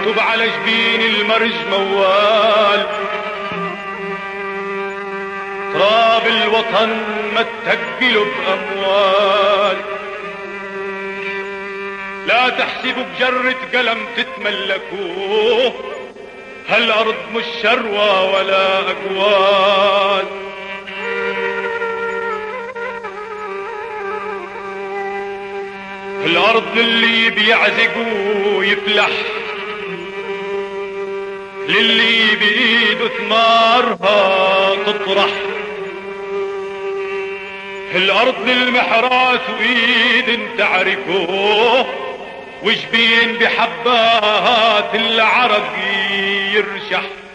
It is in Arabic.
مكتوب على جبين المرج موال. تراب الوطن ما تثقله بأموال. لا تحسبوا بجرة قلم تتملكوه، هالأرض مش شروى ولا أقوال. الأرض اللي بيعزق ويفلح، للي بإيده ثمارها تطرح. الأرض المحراث وإيد تعرفه، وجبين بحبات العرق يرشح.